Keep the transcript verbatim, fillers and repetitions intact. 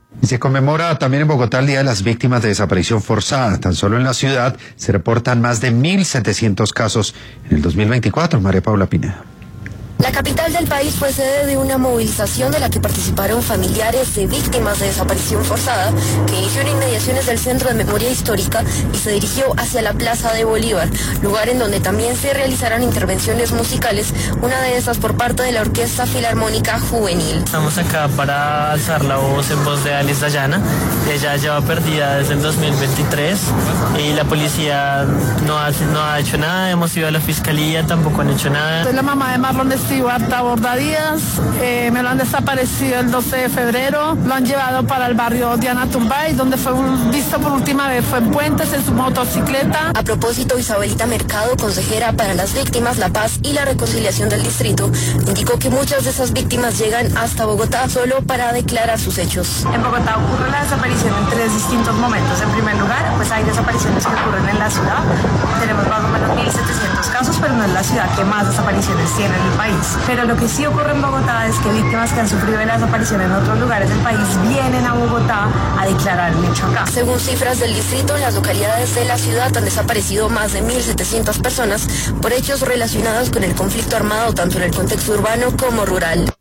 Y se conmemora también en Bogotá el Día de las Víctimas de Desaparición Forzada. Tan solo en la ciudad se reportan más de mil setecientos casos en el dos mil veinticuatro. María Paula Pineda. La capital del país fue sede de una movilización de la que participaron familiares de víctimas de desaparición forzada, que inició en inmediaciones del Centro de Memoria Histórica y se dirigió hacia la Plaza de Bolívar, lugar en donde también se realizarán intervenciones musicales, una de estas por parte de la Orquesta Filarmónica Juvenil. Estamos acá para alzar la voz en voz de Alice Dayana. Ella lleva perdida desde el dos mil veintitrés y la policía no ha, no ha hecho nada. Hemos ido a la fiscalía, tampoco han hecho nada. Soy la mamá de Marlon de Stewart Taborda Díaz, eh, me lo han desaparecido el doce de febrero, lo han llevado para el barrio Diana Turbay, donde fue visto por última vez, fue en Puentes, en su motocicleta. A propósito, Isabelita Mercado, consejera para las víctimas, la paz y la reconciliación del distrito, indicó que muchas de esas víctimas llegan hasta Bogotá solo para declarar sus hechos. En Bogotá ocurre la desaparición en tres distintos momentos. En primer lugar, pues hay desapariciones que ocurren en la ciudad, tenemos más o menos mil setecientos casos, pero no es la ciudad que más desapariciones tiene en el país. Pero lo que sí ocurre en Bogotá es que víctimas que han sufrido de la desaparición en otros lugares del país vienen a Bogotá a declarar el hecho acá. Según cifras del distrito, en las localidades de la ciudad han desaparecido más de mil setecientas personas por hechos relacionados con el conflicto armado, tanto en el contexto urbano como rural.